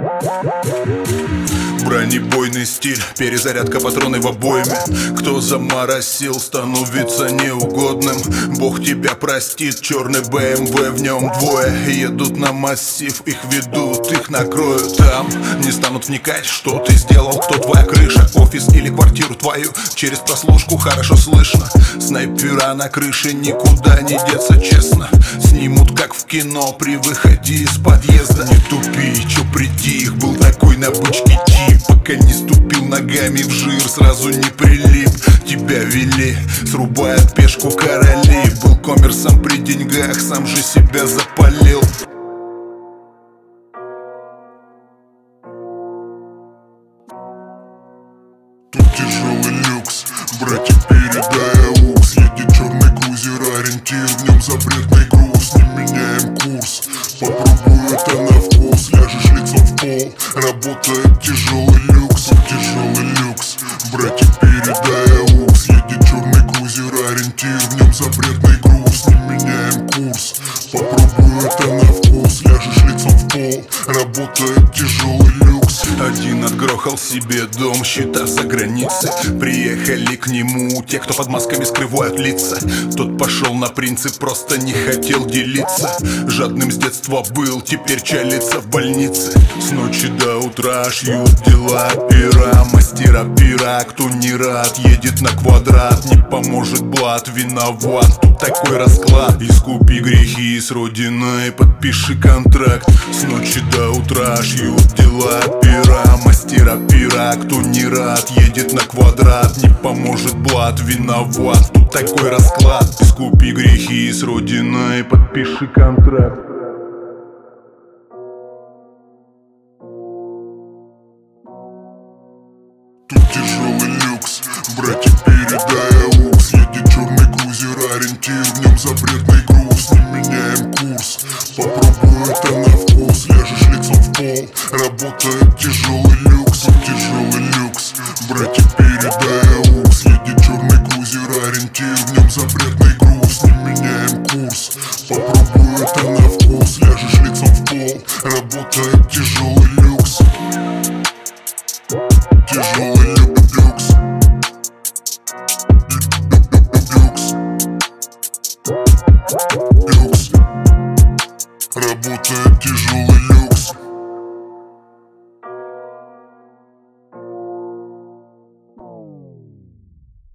Бронебойный стиль, перезарядка патроны в обойме. Кто заморосил, становится неугодным. Бог тебя простит, черный БМВ, в нем двое. Едут на массив, их ведут, их накроют. Там не станут вникать, что ты сделал, кто твоя крыша, офис или квартиру твою. Через прослушку хорошо слышно. Снайпера на крыше, никуда не деться, честно. Снимут как в кино при выходе из подъезда. Не тупи, чё притих, был такой на бычке тип. Пока не ступил ногами в жир, сразу не прилип. Тебя вели, срубают пешку короли. Был коммерсом при деньгах, сам же себя запалил. Тут тяжелый люкс, братья, передай аукс. Едет черный крузер, ориентир, в нем запретный груз. Не меняем курс, попробуй это на вкус. Ляжешь лицом в пол, работает тяжелый люкс. Тут тяжелый люкс, братья, передай аукс. Едет черный крузер, ориентир, в нем запретный груз. Не меняем курс, попробуй это на вкус. Ляжешь лицом в пол, работает тяжелый люкс. Один отгрохал себе дом, счета за границей. Приехали к нему те, кто под масками скрывают лица. Тот пошел на принцип, просто не хотел делиться. Жадным с детства был, теперь чалится в больнице. С ночи до утра шьют дела пера. Мастера пера, кто не рад, едет на квадрат. Не поможет блат, виноват, тут такой расклад. Искупи грехи с родиной, подпиши контракт. С ночи до утра шьют дела пера. Мастера пера, кто не рад, едет на квадрат. Не поможет блат, виноват, тут такой расклад. Искупи грехи с родиной, подпиши контракт. Тут тяжелый люкс, братья, передай аукс. Едет черный крузер, ориентир, в нем запретный груз. Не меняем курс, попробуй это на вкус. Ляжешь лицом в пол, работает тяжелый люкс. Тут тяжелый люкс, братья, передай аукс. Едет черный крузер, ориентир, в нем запретный груз. Не меняем курс, попробуй это на вкус. Ляжешь лицом в пол, работает тяжелый люкс. Тяжелый